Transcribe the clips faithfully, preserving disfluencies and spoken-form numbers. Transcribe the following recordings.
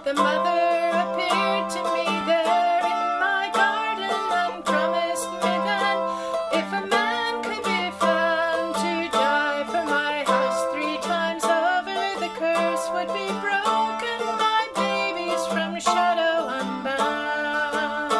The mother appeared to me there in my garden and promised me then, if a man could be found to die for my house three times over, the curse would be broken, my babies from shadow unbound.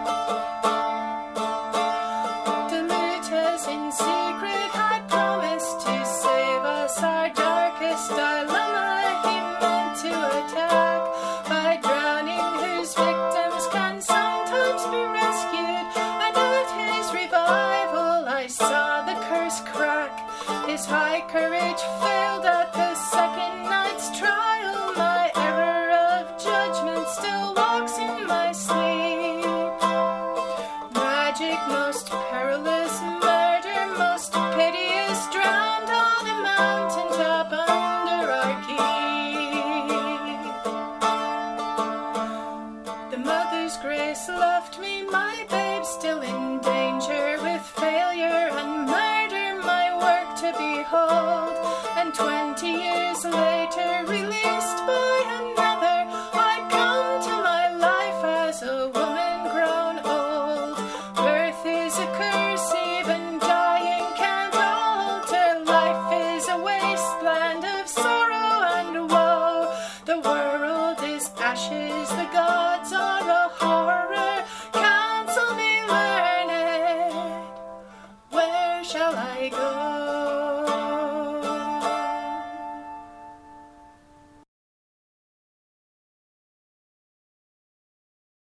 The Lutas in secret had promised to save us our darkest dilemma. He meant to attack by drowning, whose victims can sometimes be rescued, and at his revival I saw the curse crack. His high courage failed at the second night's trial. My error of judgment still walks in my sleep. Magic most perilous, murder most piteous, drowned all the mountaintop under our keep. The mother's grace left me, my babe still in danger, with failure and murder my work to behold, and twenty years later released